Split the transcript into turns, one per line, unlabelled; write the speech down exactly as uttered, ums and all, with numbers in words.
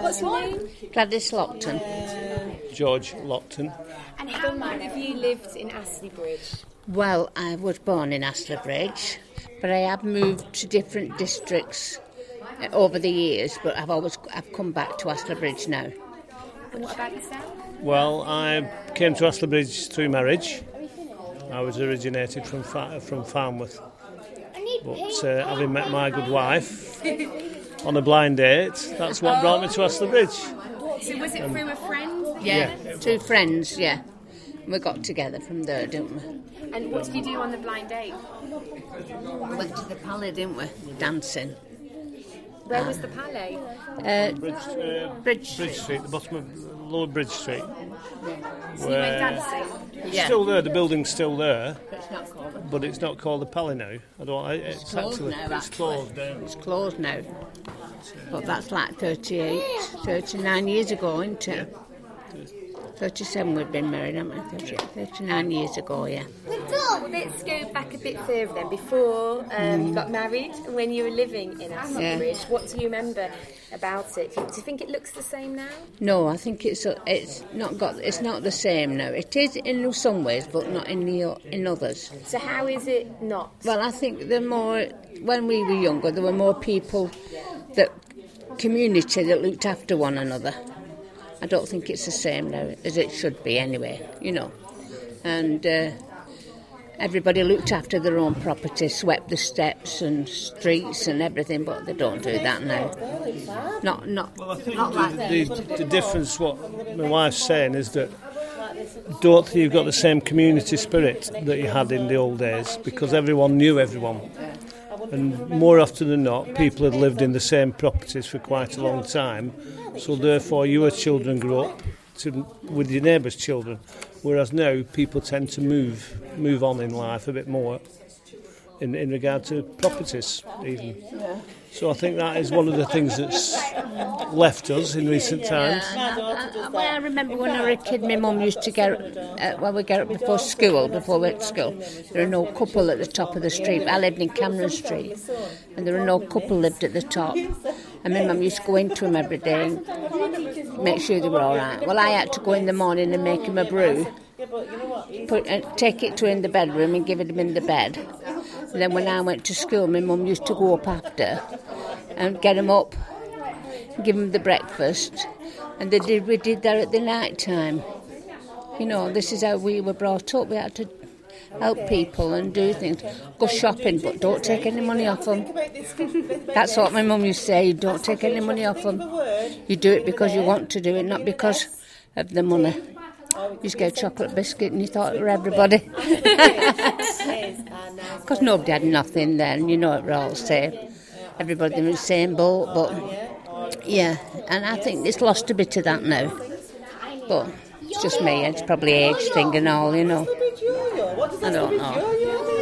What's your name?
Gladys Lockton.
George Lockton.
And how long have you lived in Astley-Bridge?
Well, I was born in Astley-Bridge, but I have moved to different districts over the years, but I've always I've come back to Astley-Bridge now.
And what about yourself?
Well, I came to Astley-Bridge through marriage. I was originated from Fa- from Farnworth. But uh, having met my good wife on a blind date, that's what brought me to Astley-Bridge.
So was it through a friend?
Yeah, yeah. Two friends, yeah. We got together from there, didn't we?
And what did you do on the blind date?
We went to the Palais, didn't we? Dancing.
Where was the Palais?
Uh,
Bridge, uh,
Bridge.
Bridge Street, the bottom of Lower Bridge Street.
So you went dancing?
It's
Yeah.
still there, the building's still there,
It's not called.
but it's not called the Palais now. I don't. I, it's,
It's closed
actually,
now,
It's
actually.
closed down.
It's closed now. But that's like thirty-eight, thirty-nine years ago, isn't it? thirty-seven we've been married, haven't we? thirty, thirty-nine years ago, yeah.
Well, let's go back a bit further then. Before um,
Mm.
you got married and when you were living in Astley-Bridge,
Yeah.
what do you remember about it? Do you think it looks the same now?
No, I think it's it's not got it's not the same now. It is in some ways, but not in the in others.
So how is it not?
Well, I think the more when we were younger, there were more people that community that looked after one another. I don't think it's the same now as it should be anyway, you know. And uh, everybody looked after their own property, swept the steps and streets and everything, but they don't do that now. Not not
Well, I think
not like
the, the, the difference, what my wife's saying, is that don't think you've got the same community spirit that you had in the old days, because everyone knew everyone. And more often than not, people had lived in the same properties for quite a long time, so therefore your children grew up to, with your neighbours' children, whereas now people tend to move move on in life a bit more in, in regard to properties even. So I think that is one of the things that's left us in recent times.
Yeah, I, I, well, I remember when I was a kid, my mum used to get up, uh, well, we get up before school, before we went to school. There were no couple at the top of the street. I lived in Cameron Street, and there were no couple lived at the top. And my mum used to go into them every day and make sure they were all right. Well, I had to go in the morning and make him a brew, put, uh, take it to in the bedroom and give it him in the bed. And then when I went to school, my mum used to go up after and get him up, give him the breakfast, and they did. We did that at the night time. You know, this is how we were brought up. We had to help people and do things. Go shopping, but don't take any money off them. That's what my mum used to say. You don't take any money off them. You do it because you want to do it, not because of the money. You just get a chocolate biscuit and you thought it were everybody. Because nobody had nothing then, you know it were all the same. Everybody in the same boat, but yeah, and I think it's lost a bit of that now. But it's just me, it's probably age thing and all, you know. I don't know.